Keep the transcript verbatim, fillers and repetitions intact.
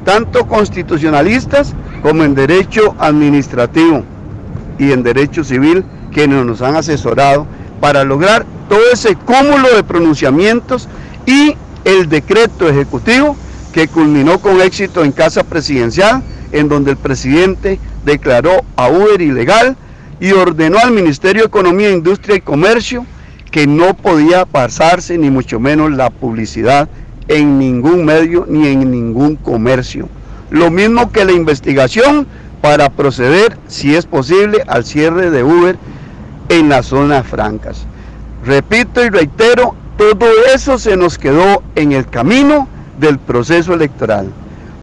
tanto constitucionalistas como en derecho administrativo y en derecho civil, quienes nos han asesorado para lograr todo ese cúmulo de pronunciamientos y el decreto ejecutivo que culminó con éxito en Casa Presidencial, en donde el presidente declaró a Uber ilegal y ordenó al Ministerio de Economía, Industria y Comercio que no podía pasarse ni mucho menos la publicidad en ningún medio ni en ningún comercio. Lo mismo que la investigación para proceder, si es posible, al cierre de Uber en las zonas francas. Repito y reitero, todo eso se nos quedó en el camino del proceso electoral.